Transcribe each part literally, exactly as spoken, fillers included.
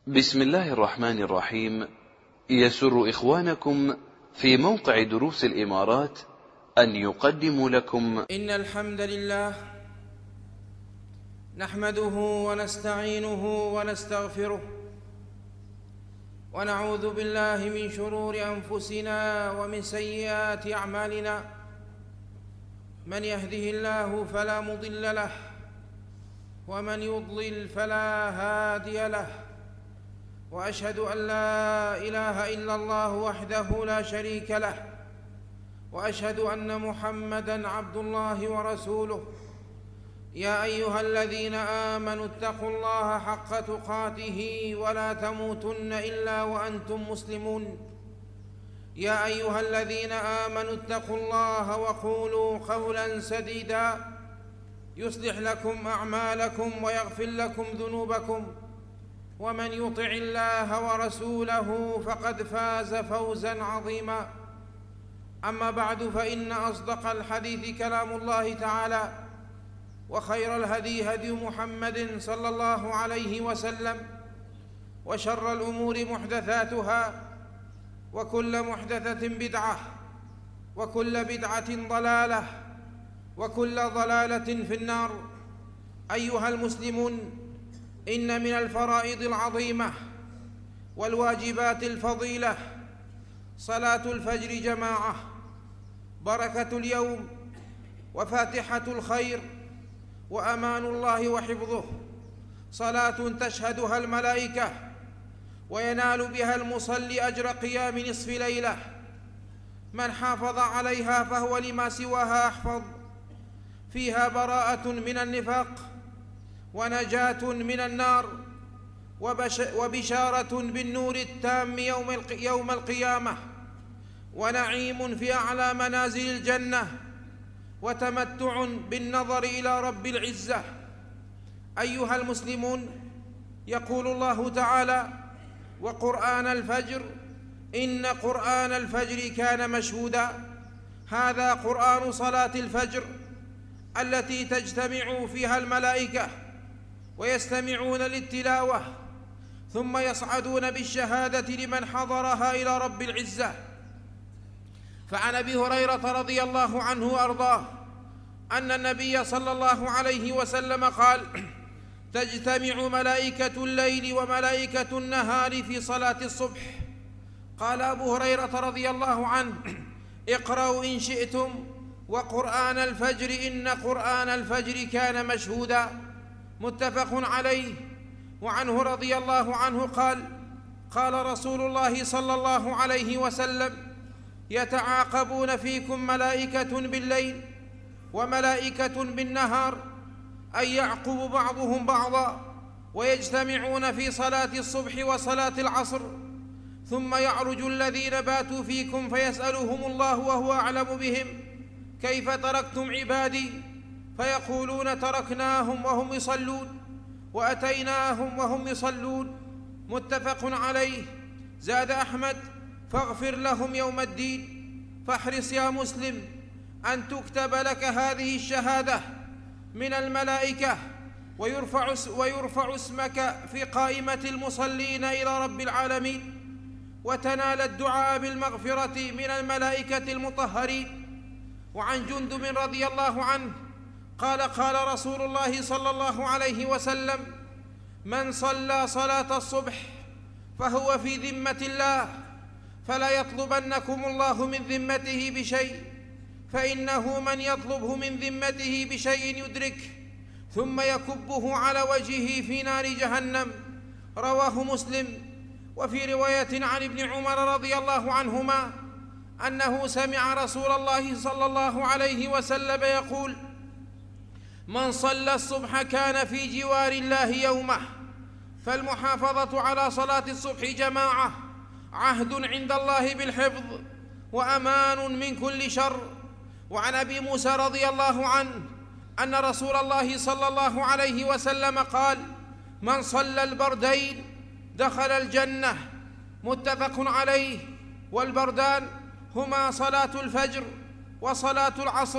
بسم الله الرحمن الرحيم. يسر إخوانكم في موقع دروس الإمارات أن يقدموا لكم إن الحمد لله نحمده ونستعينه ونستغفره ونعوذ بالله من شرور أنفسنا ومن سيئات أعمالنا. من يهده الله فلا مضل له ومن يضلل فلا هادي له، وأشهد أن لا إله إلا الله وحده لا شريك له، وأشهد أن محمدًا عبد الله ورسوله. يا أيها الذين آمنوا اتقوا الله حق تقاته ولا تموتن إلا وأنتم مسلمون. يا أيها الذين آمنوا اتقوا الله وقولوا قولا سديدا يصلح لكم أعمالكم ويغفر لكم ذنوبكم، ومن يطع الله ورسوله فقد فاز فوزا عظيما. أما بعد، فإن أصدق الحديث كلام الله تعالى، وخير الهدي هدي محمد صلى الله عليه وسلم، وشر الأمور محدثاتها، وكل محدثة بدعة، وكل بدعة ضلالة، وكل ضلالة في النار. أيها المسلمون، إن من الفرائض العظيمة والواجبات الفضيلة صلاة الفجر جماعة، بركة اليوم وفاتحة الخير وأمان الله وحفظه، صلاة تشهدها الملائكة وينال بها المصلي أجر قيام نصف ليلة. من حافظ عليها فهو لما سواها أحفظ، فيها براءة من النفاق ونجاة من النار، وبشارة بالنور التام يوم القيامة، ونعيم في أعلى منازل الجنة، وتمتع بالنظر إلى رب العزة. أيها المسلمون، يقول الله تعالى: وقرآن الفجر إن قرآن الفجر كان مشهودا. هذا قرآن صلاة الفجر التي تجتمع فيها الملائكة ويستمعون للتلاوة، ثم يصعدون بالشهادة لمن حضرها إلى رب العزة. فعن أبي هريرة رضي الله عنه وأرضاه أن النبي صلى الله عليه وسلم قال: تجتمع ملائكة الليل وملائكة النهار في صلاة الصبح. قال أبو هريرة رضي الله عنه: اقرأوا إن شئتم وقرآن الفجر إن قرآن الفجر كان مشهودا. متفق عليه. وعنه رضي الله عنه قال: قال رسول الله صلى الله عليه وسلم: يتعاقبون فيكم ملائكة بالليل وملائكة بالنهار، أي يعقب بعضهم بعضا، ويجتمعون في صلاة الصبح وصلاة العصر، ثم يعرج الذين باتوا فيكم فيسألهم الله وهو أعلم بهم: كيف تركتم عبادي؟ فيقولون: تركناهم وهم يصلون وأتيناهم وهم يصلون. متفق عليه. زاد أحمد: فاغفر لهم يوم الدين. فاحرص يا مسلم أن تكتب لك هذه الشهادة من الملائكة، ويرفع, ويرفع اسمك في قائمة المصلين إلى رب العالمين، وتنال الدعاء بالمغفرة من الملائكة المطهرين. وعن جندب رضي الله عنه قال: قال رسول الله صلى الله عليه وسلم: من صلى صلاة الصبح فهو في ذمة الله، فلا يطلبنكم الله من ذمته بشيء، فإنه من يطلبه من ذمته بشيء يدركه ثم يكبه على وجهه في نار جهنم. رواه مسلم. وفي رواية عن ابن عمر رضي الله عنهما أنه سمع رسول الله صلى الله عليه وسلم يقول: من صلى الصبح كان في جوار الله يومه. فالمحافظة على صلاة الصبح جماعة عهد عند الله بالحفظ وأمان من كل شر. وعن أبي موسى رضي الله عنه أن رسول الله صلى الله عليه وسلم قال: من صلى البردين دخل الجنة. متفق عليه. والبردان هما صلاة الفجر وصلاة العصر،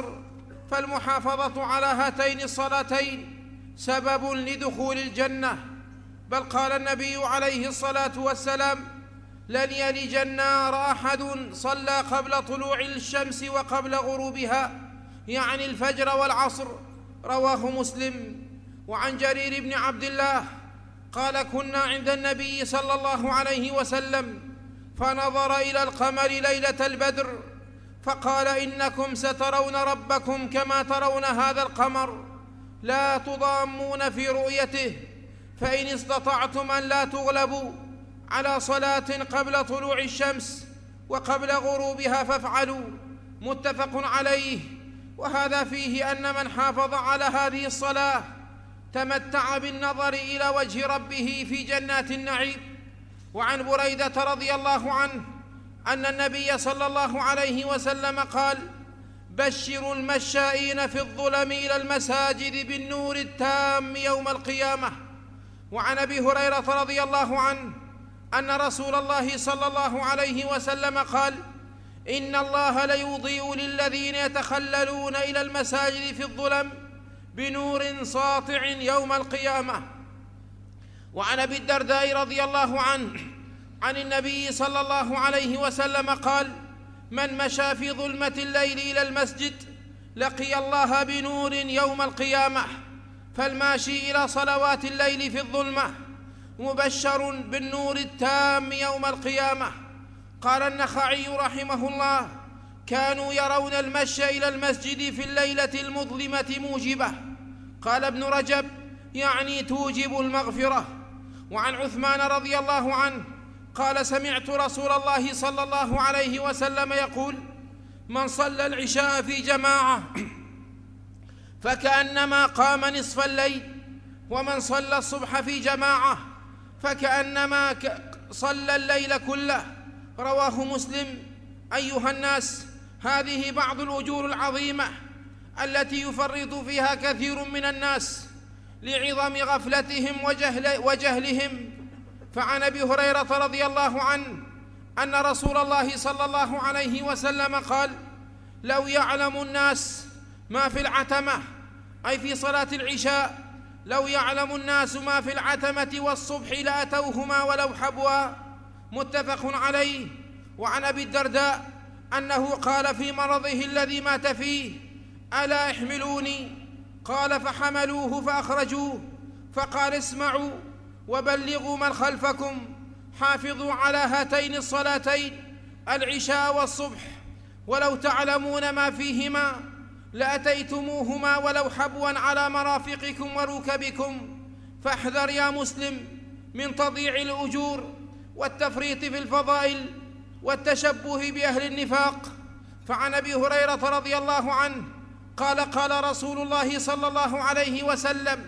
فالمحافظة على هاتين الصلاتين سبب لدخول الجنة. بل قال النبي عليه الصلاة والسلام: لن يلج النار أحد صلى قبل طلوع الشمس وقبل غروبها، يعني الفجر والعصر. رواه مسلم. وعن جرير بن عبد الله قال: كنا عند النبي صلى الله عليه وسلم فنظر إلى القمر ليلة البدر فقال: إنكم سترون ربكم كما ترون هذا القمر، لا تضامون في رؤيته، فإن استطعتم أن لا تغلبوا على صلاة قبل طلوع الشمس وقبل غروبها فافعلوا. متفق عليه. وهذا فيه أن من حافظ على هذه الصلاة تمتع بالنظر إلى وجه ربه في جنات النعيم. وعن بريدة رضي الله عنه أن النبي صلى الله عليه وسلم قال: بشروا المشائين في الظلم إلى المساجد بالنور التام يوم القيامة. وعن أبي هريرة رضي الله عنه أن رسول الله صلى الله عليه وسلم قال: إن الله ليضيء للذين يتخللون إلى المساجد في الظلم بنور ساطع يوم القيامة. وعن أبي الدرداء رضي الله عنه عن النبي صلى الله عليه وسلم قال: من مشى في ظلمة الليل إلى المسجد لقي الله بنور يوم القيامة. فالماشي إلى صلوات الليل في الظلمة مبشر بالنور التام يوم القيامة. قال النخعي رحمه الله: كانوا يرون المشي إلى المسجد في الليلة المظلمة موجبة. قال ابن رجب: يعني توجب المغفرة. وعن عثمان رضي الله عنه قال: سمعت رسول الله صلى الله عليه وسلم يقول: من صلى العشاء في جماعة فكأنما قام نصف الليل، ومن صلى الصبح في جماعة فكأنما صلى الليل كله. رواه مسلم. أيها الناس، هذه بعض الأجور العظيمة التي يفرط فيها كثير من الناس لعظم غفلتهم وجهل وجهلهم. فعن أبي هريرة رضي الله عنه أن رسول الله صلى الله عليه وسلم قال: لو يعلم الناس ما في العتمة، أي في صلاة العشاء، لو يعلم الناس ما في العتمة والصبح لأتوهما ولو حبوا. متفق عليه. وعن أبي الدرداء أنه قال في مرضه الذي مات فيه: ألا احملوني؟ قال: فحملوه فأخرجوه، فقال: اسمعوا وبلغوا من خلفكم، حافظوا على هاتين الصلاتين العشاء والصبح، ولو تعلمون ما فيهما لأتيتموهما ولو حبوا على مرافقكم وركبكم. فاحذر يا مسلم من تضييع الأجور والتفريط في الفضائل والتشبه بأهل النفاق. فعن أبي هريرة رضي الله عنه قال: قال رسول الله صلى الله عليه وسلم: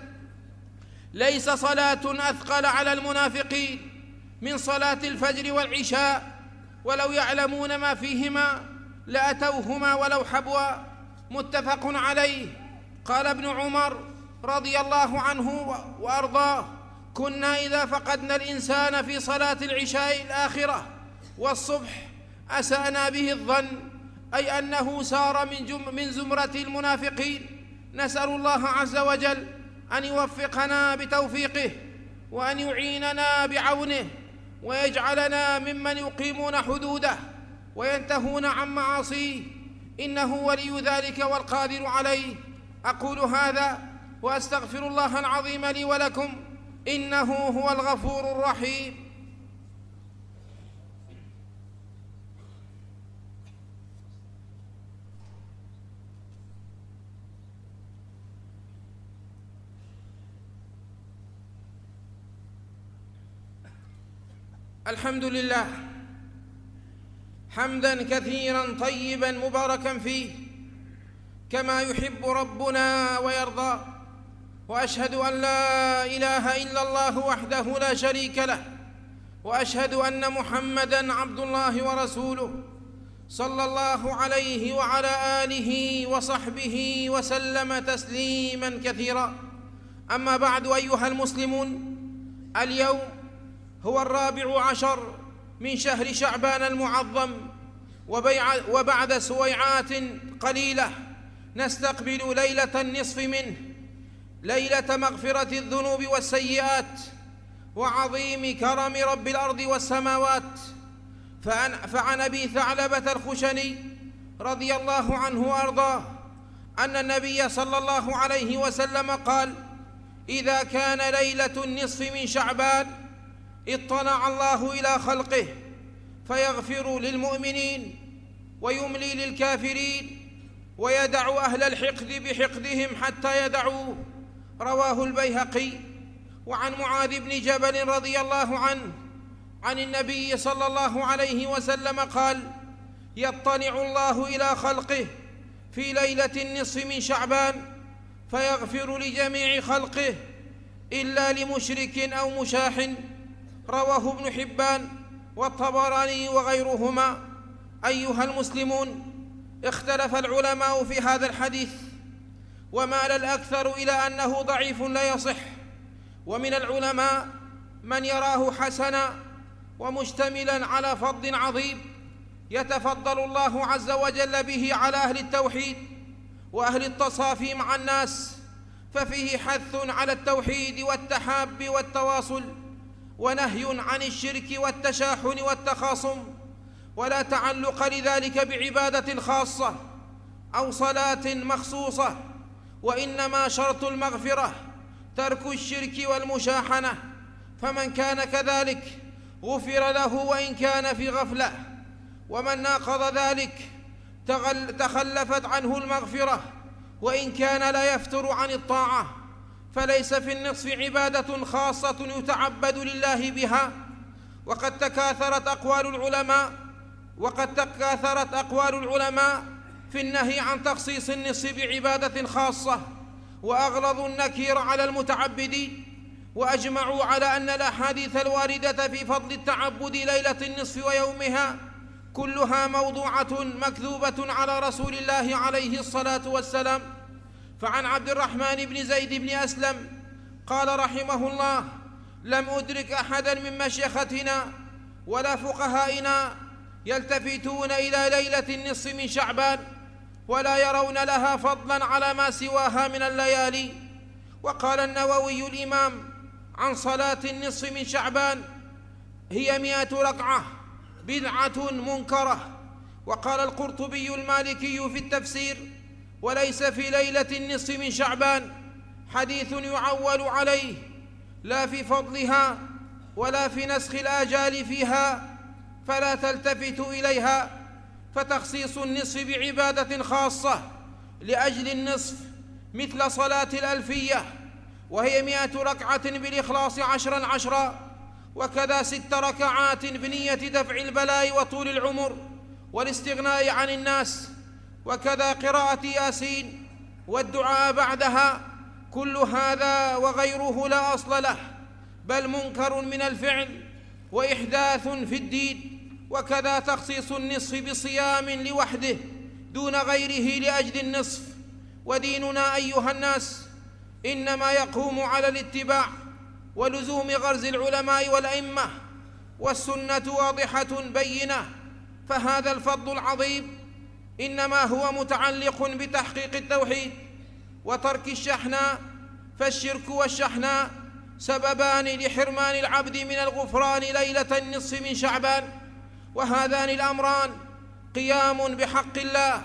ليس صلاة أثقل على المنافقين من صلاة الفجر والعشاء، ولو يعلمون ما فيهما لأتوهما ولو حبوا. متفق عليه. قال ابن عمر رضي الله عنه وأرضاه: كنا إذا فقدنا الإنسان في صلاة العشاء الآخرة والصبح أسأنا به الظن، أي أنه سار من, جم من زمرة المنافقين. نسأل الله عز وجل أن يوفقنا بتوفيقه، وأن يعيننا بعونه، ويجعلنا ممن يقيمون حدوده وينتهون عن معاصيه، إنه ولي ذلك والقادر عليه. أقول هذا وأستغفر الله العظيم لي ولكم، إنه هو الغفور الرحيم. الحمد لله حمداً كثيراً طيباً مباركاً فيه كما يحب ربنا ويرضى. وأشهد أن لا إله إلا الله وحده لا شريك له، وأشهد أن محمداً عبد الله ورسوله صلى الله عليه وعلى آله وصحبه وسلم تسليماً كثيراً. أما بعد، أيها المسلمون، اليوم هو الرابع عشر من شهر شعبان المعظم، وبعد سويعات قليلة نستقبل ليلة النصف منه، ليلة مغفرة الذنوب والسيئات، وعظيم كرم رب الأرض والسماوات. فعن أبي ثعلبة الخشني رضي الله عنه وأرضاه أن النبي صلى الله عليه وسلم قال: إذا كان ليلة النصف من شعبان اطلع الله إلى خلقه فيغفر للمؤمنين ويملي للكافرين ويدع أهل الحقد بحقدهم حتى يدعوه. رواه البيهقي. وعن معاذ بن جبل رضي الله عنه عن النبي صلى الله عليه وسلم قال: يطلع الله إلى خلقه في ليلة النصف من شعبان فيغفر لجميع خلقه إلا لمشرك أو مشاح. رواه ابن حبان والطبراني وغيرهما. أيها المسلمون، اختلف العلماء في هذا الحديث، ومال الأكثر إلى أنه ضعيف لا يصح، ومن العلماء من يراه حسنا ومشتملا على فضل عظيم يتفضل الله عز وجل به على أهل التوحيد وأهل التصافي مع الناس، ففيه حث على التوحيد والتحاب والتواصل، ونهي عن الشرك والتشاحن والتخاصم، ولا تعلق لذلك بعبادة خاصة أو صلاة مخصوصة، وإنما شرط المغفرة ترك الشرك والمشاحنة، فمن كان كذلك غفر له وإن كان في غفلة، ومن ناقض ذلك تخلفت عنه المغفرة وإن كان لا يفتر عن الطاعة. فليس في النصف عبادة خاصة يتعبد لله بها. وقد تكاثرت أقوال العلماء وقد تكاثرت أقوال العلماء في النهي عن تخصيص النصف بعبادة خاصة، وأغلظوا النكير على المتعبدين، وأجمعوا على أن الأحاديث الواردة في فضل التعبد ليلة النصف ويومها كلها موضوعة مكذوبة على رسول الله عليه الصلاة والسلام. فعن عبد الرحمن بن زيد بن أسلم قال رحمه الله: لم أدرك أحدا من مشيختنا ولا فقهائنا يلتفتون إلى ليلة النصف من شعبان ولا يرون لها فضلا على ما سواها من الليالي. وقال النووي الإمام عن صلاة النصف من شعبان: هي مئة ركعة بدعة منكرة. وقال القرطبي المالكي في التفسير: وليس في ليلة النصف من شعبان حديث يعول عليه، لا في فضلها ولا في نسخ الآجال فيها، فلا تلتفتوا إليها. فتخصيص النصف بعبادة خاصة لأجل النصف مثل صلاة الألفية وهي مئة ركعة بالإخلاص عشرا عشرا، وكذا ست ركعات بنية دفع البلاء وطول العمر والاستغناء عن الناس، وكذا قراءة ياسين والدعاء بعدها. كل هذا وغيره لا أصل له، بل منكر من الفعل وإحداث في الدين. وكذا تخصيص النصف بصيام لوحده دون غيره لأجل النصف. وديننا أيها الناس إنما يقوم على الاتباع ولزوم غرز العلماء والأئمة، والسنة واضحة بينة. فهذا الفضل العظيم إنما هو متعلق بتحقيق التوحيد وترك الشحناء، فالشرك والشحناء سببان لحرمان العبد من الغفران ليلة النصف من شعبان. وهذان الأمران قيام بحق الله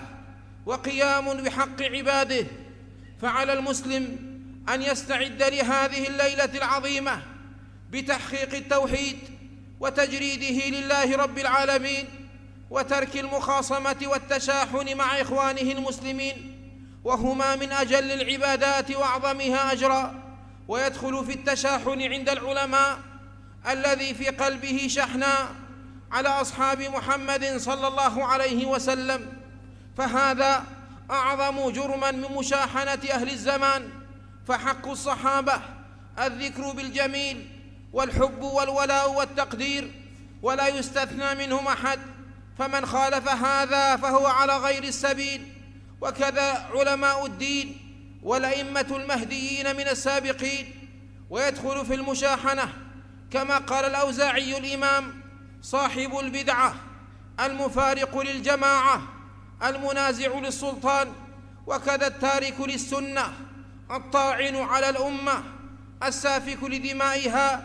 وقيام بحق عباده. فعلى المسلم أن يستعد لهذه الليلة العظيمة بتحقيق التوحيد وتجريده لله رب العالمين، وترك المخاصمة والتشاحن مع إخوانه المسلمين، وهما من أجل العبادات وأعظمها أجرا. ويدخل في التشاحن عند العلماء الذي في قلبه شحنا على أصحاب محمد صلى الله عليه وسلم، فهذا أعظم جرما من مشاحنة أهل الزمان. فحق الصحابة الذكر بالجميل والحب والولاء والتقدير، ولا يستثنى منهم أحد، فمن خالف هذا فهو على غير السبيل. وكذا علماء الدين والأئمة المهديين من السابقين. ويدخل في المشاحنة كما قال الأوزاعي الإمام: صاحب البدعة المفارق للجماعة المنازع للسلطان، وكذا التارك للسنة الطاعن على الأمة السافك لدمائها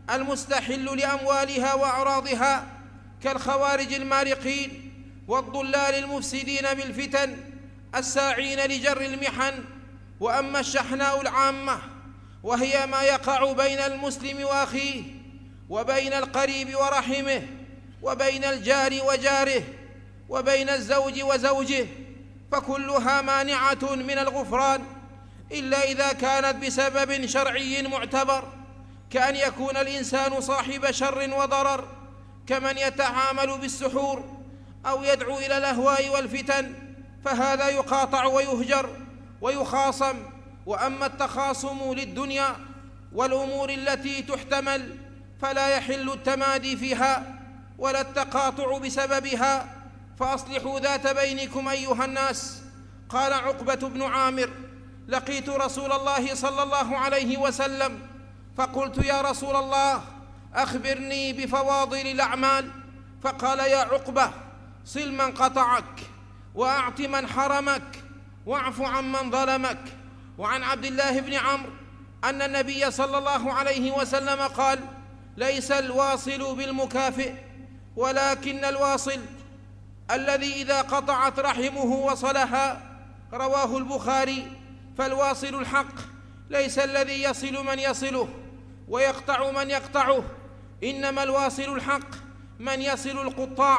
المستحل لأموالها وأعراضها كالخوارج المارقين والضلال المفسدين بالفتن الساعين لجر المحن. وأما الشحناء العامة وهي ما يقع بين المسلم وأخيه وبين القريب ورحمه وبين الجار وجاره وبين الزوج وزوجه فكلها مانعة من الغفران إلا إذا كانت بسبب شرعي معتبر، كأن يكون الإنسان صاحب شر وضرر كمن يتعامل بالسحور أو يدعو إلى الأهواء والفتن، فهذا يقاطع ويهجر ويخاصم. وأما التخاصم للدنيا والأمور التي تحتمل فلا يحل التمادي فيها ولا التقاطع بسببها، فأصلحوا ذات بينكم أيها الناس. قال عقبة بن عامر: لقيت رسول الله صلى الله عليه وسلم فقلت: يا رسول الله أخبرني بفواضل الأعمال. فقال: يا عقبة صل من قطعك وأعط من حرمك واعف عمن ظلمك. وعن عبد الله بن عمرو أن النبي صلى الله عليه وسلم قال: ليس الواصل بالمكافئ ولكن الواصل الذي إذا قطعت رحمه وصلها. رواه البخاري. فالواصل الحق ليس الذي يصل من يصله ويقطع من يقطعه، إنما الواصل الحق من يصل القطاع.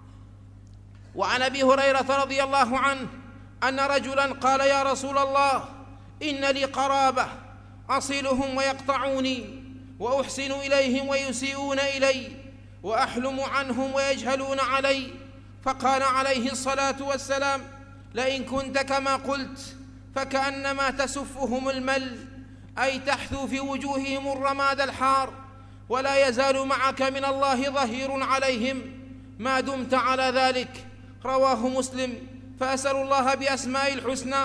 وعن أبي هريرة رضي الله عنه أن رجلا قال: يا رسول الله إن لي قرابة أصلهم ويقطعوني وأحسن إليهم ويسيئون إلي وأحلم عنهم ويجهلون علي. فقال عليه الصلاة والسلام: لئن كنت كما قلت فكأنما تسفهم المل، أي تحثو في وجوههم الرماد الحار، ولا يزال معك من الله ظهير عليهم ما دمت على ذلك. رواه مسلم. فأسأل الله بأسمائه الحسنى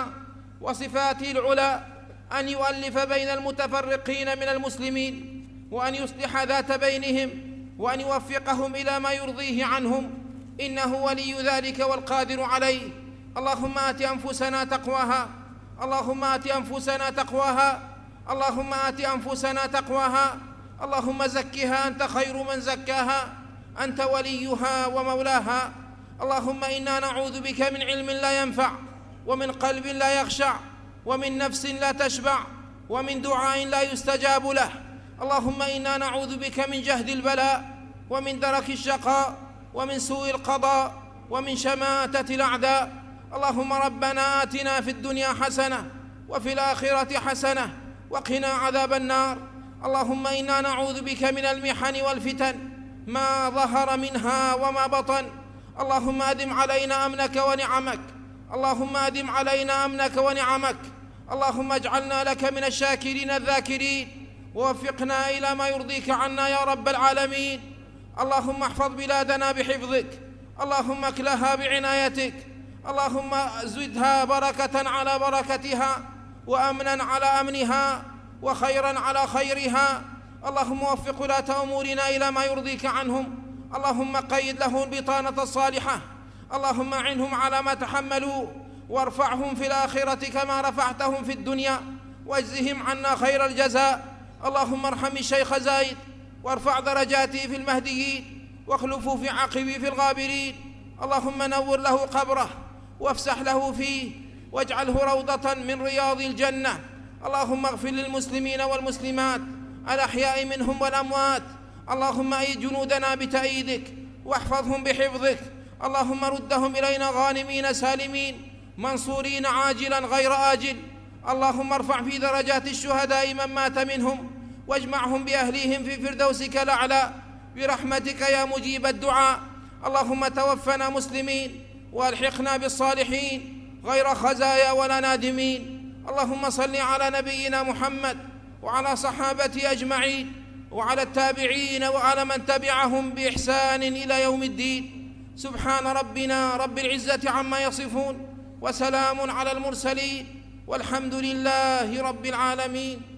وصفاته العلى أن يؤلف بين المتفرقين من المسلمين وأن يصلح ذات بينهم وأن يوفقهم إلى ما يرضيه عنهم، إنه ولي ذلك والقادر عليه. اللهم آت أنفسنا تقواها اللهم آت أنفسنا تقواها اللهم آت أنفسنا تقواها اللهم زكها أنت خير من زكاها، أنت وليها ومولاها. اللهم إنا نعوذ بك من علم لا ينفع ومن قلب لا يخشع ومن نفس لا تشبع ومن دعاء لا يستجاب له. اللهم إنا نعوذ بك من جهد البلاء ومن درك الشقاء ومن سوء القضاء ومن شماتة الأعداء. اللهم ربنا آتنا في الدنيا حسنة وفي الآخرة حسنة وقنا عذاب النار. اللهم إنا نعوذ بك من المحن والفتن ما ظهر منها وما بطن. اللهم أدم علينا أمنك ونعمك اللهم أدم علينا أمنك ونعمك. اللهم اجعلنا لك من الشاكرين الذاكرين، ووفقنا إلى ما يرضيك عنا يا رب العالمين. اللهم احفظ بلادنا بحفظك، اللهم اكلها بعنايتك، اللهم زدها بركة على بركتها وأمنا على أمنها وخيرا على خيرها. اللهم وفق ولاة أمورنا إلى ما يرضيك عنهم، اللهم قيد لهم البطانة الصالحة، اللهم أعنهم على ما تحملوا وارفعهم في الآخرة كما رفعتهم في الدنيا واجزهم عنا خير الجزاء. اللهم ارحم الشيخ زايد وارفع درجاته في المهديين واخلفه في عقبه في الغابرين. اللهم نور له قبره وافسح له فيه واجعله روضة من رياض الجنة. اللهم اغفر للمسلمين والمسلمات الأحياء منهم والأموات. اللهم أيد جنودنا بتأييدك واحفظهم بحفظك. اللهم ردهم إلينا غانمين سالمين منصورين عاجلا غير آجل. اللهم ارفع في درجات الشهداء من مات منهم واجمعهم بأهليهم في فردوسك الأعلى برحمتك يا مجيب الدعاء. اللهم توفنا مسلمين والحقنا بالصالحين غير خزايا ولا نادمين. اللهم صل على نبينا محمد وعلى صحابته أجمعين وعلى التابعين وعلى من تبعهم بإحسان إلى يوم الدين. سبحان ربنا رب العزة عما يصفون وسلام على المرسلين والحمد لله رب العالمين.